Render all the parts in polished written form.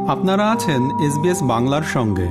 আপনারা আছেন SBS বাংলার সঙ্গে।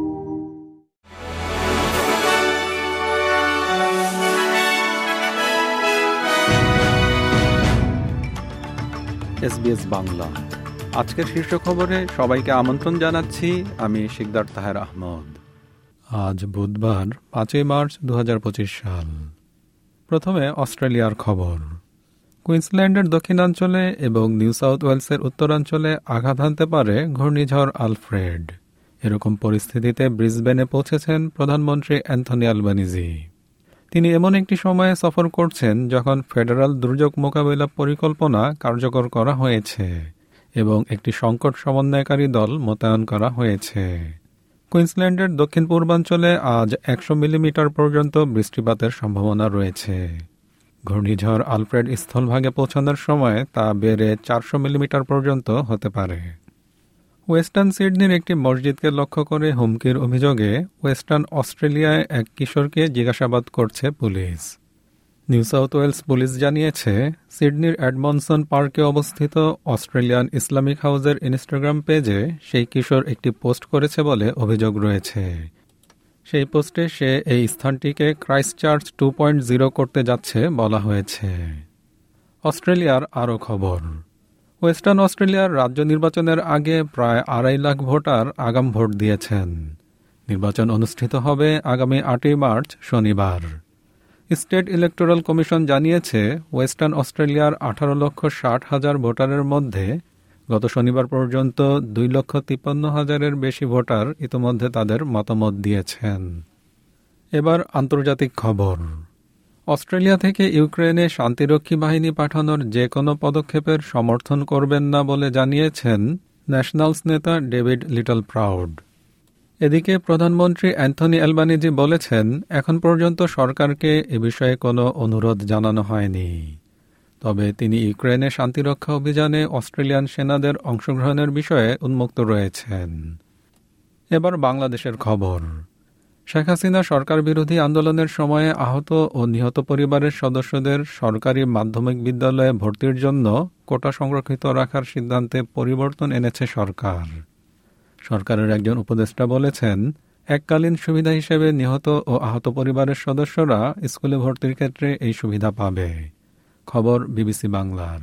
SBS বাংলা আজকের শীর্ষ খবরে সবাইকে আমন্ত্রণ জানাচ্ছি। আমি শিকদার তাহের আহমদ। আজ বুধবার 5 মার্চ 2025 সাল। প্রথমে অস্ট্রেলিয়ার খবর। কুইন্সল্যান্ডের দক্ষিণাঞ্চলে এবং নিউ সাউথ ওয়েলসের উত্তরাঞ্চলে আঘাত হানতে পারে ঘূর্ণিঝড় আলফ্রেড। এরকম পরিস্থিতিতে ব্রিসবেনে পৌঁছেছেন প্রধানমন্ত্রী অ্যান্থনি আলবানিজি। তিনি এমন একটি সময়ে সফর করছেন যখন ফেডারাল দুর্যোগ মোকাবিলা পরিকল্পনা কার্যকর করা হয়েছে এবং একটি সংকট সমন্বয়কারী দল মোতায়েন করা হয়েছে। কুইন্সল্যান্ডের দক্ষিণ পূর্বাঞ্চলে আজ 100 মিলিমিটার পর্যন্ত বৃষ্টিপাতের সম্ভাবনা রয়েছে। ঘূর্ণিঝড় আলফ্রেড স্থলভাগে পৌঁছানোর সময় তা বেড়ে 400 মিলিমিটার পর্যন্ত হতে পারে। ওয়েস্টার্ন সিডনির একটি মসজিদকে লক্ষ্য করে হুমকির অভিযোগে ওয়েস্টার্ন অস্ট্রেলিয়ায় এক কিশোরকে জিজ্ঞাসাবাদ করছে police. New South Wales police জানিয়েছে, সিডনির এডমনসন পার্কে অবস্থিত অস্ট্রেলিয়ান ইসলামিক হাউসের ইনস্টাগ্রাম পেজে সেই কিশোর একটি পোস্ট করেছে বলে অভিযোগ রয়েছে। সেই পোস্টে সে এই স্থানটিকে ক্রাইস্টচার্চ 2.0 করতে যাচ্ছে বলা হয়েছে। অস্ট্রেলিয়ার আরও খবর। ওয়েস্টার্ন অস্ট্রেলিয়ার রাজ্য নির্বাচনের আগে প্রায় 2.5 লাখ ভোটার আগাম ভোট দিয়েছেন। নির্বাচন অনুষ্ঠিত হবে আগামী 8 মার্চ শনিবার। স্টেট ইলেকটোরাল কমিশন জানিয়েছে, ওয়েস্টার্ন অস্ট্রেলিয়ার 18,60,000 ভোটারের মধ্যে গত শনিবার পর্যন্ত 2,53,000-এর বেশি ভোটার ইতোমধ্যে তাদের মতামত দিয়েছেন। এবার আন্তর্জাতিক খবর। অস্ট্রেলিয়া থেকে ইউক্রেনে শান্তিরক্ষী বাহিনী পাঠানোর যে কোনো পদক্ষেপের সমর্থন করবেন না বলে জানিয়েছেন ন্যাশনালস নেতা ডেভিড লিটল প্রাউড। এদিকে প্রধানমন্ত্রী অ্যান্থনি অ্যালবানিজি বলেছেন, এখন পর্যন্ত সরকারকে এ বিষয়ে কোনো অনুরোধ জানানো হয়নি। তবে তিনি ইউক্রেনে শান্তিরক্ষা অভিযানে অস্ট্রেলিয়ান সেনাদের অংশগ্রহণের বিষয়ে উন্মুক্ত রয়েছেন। এবার বাংলাদেশের খবর। শেখ হাসিনা সরকার বিরোধী আন্দোলনের সময়ে আহত ও নিহত পরিবারের সদস্যদের সরকারি মাধ্যমিক বিদ্যালয়ে ভর্তির জন্য কোটা সংরক্ষিত রাখার সিদ্ধান্তে পরিবর্তন এনেছে সরকার। সরকারের একজন উপদেষ্টা বলেছেন, এককালীন সুবিধা হিসেবে নিহত ও আহত পরিবারের সদস্যরা স্কুলে ভর্তির ক্ষেত্রে এই সুবিধা পাবে। খবর বিবিসি বাংলার।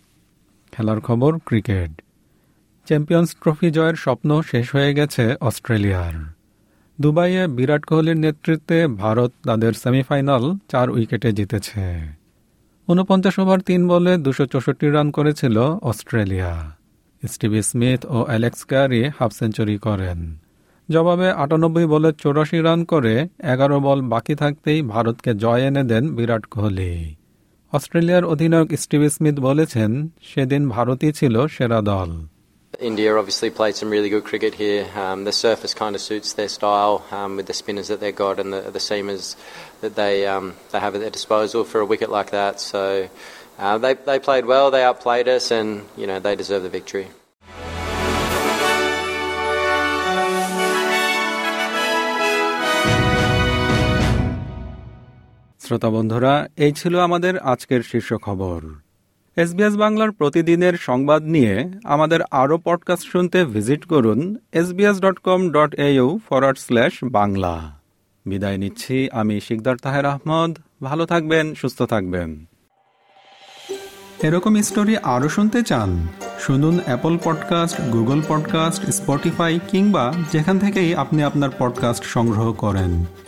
খেলার খবর। ক্রিকেট। চ্যাম্পিয়ন্স ট্রফি জয়ের স্বপ্ন শেষ হয়ে গেছে অস্ট্রেলিয়ার। দুবাইয়ে বিরাট কোহলির নেতৃত্বে ভারত তাদের সেমিফাইনাল 4 উইকেটে জিতেছে। 49 ওভার 3 বলে 264 রান করেছিল অস্ট্রেলিয়া। স্টিভ স্মিথ ও অ্যালেক্স ক্যারি হাফ সেঞ্চুরি করেন। জবাবে 98 বলে 84 রান করে 11 বল বাকি থাকতেই ভারতকে জয় এনে দেন বিরাট কোহলি। অস্ট্রেলিয়ার অধিনায়ক স্টিভ স্মিথ বলেছেন, সেদিন ভারতই ছিল সেরা দল। India obviously played some really good cricket here. The surface kind of suits their style with the spinners that they've got and the seamers that they have at their disposal for a wicket like that. So they played well, they outplayed us, and they deserve the victory. শ্রোতা বন্ধুরা, এই ছিল আমাদের আজকের শীর্ষ খবর। SBS বাংলার প্রতিদিনের সংবাদ নিয়ে আমাদের আরও পডকাস্ট শুনতে ভিজিট করুন sbs.com.au/বাংলা। বিদায় নিচ্ছি আমি শিকদার তাহের আহমদ। ভালো থাকবেন, সুস্থ থাকবেন। এরকম স্টোরি আরও শুনতে চান? শুনুন Apple podcast, Google podcast, Spotify কিংবা যেখান থেকেই আপনি আপনার পডকাস্ট সংগ্রহ করেন।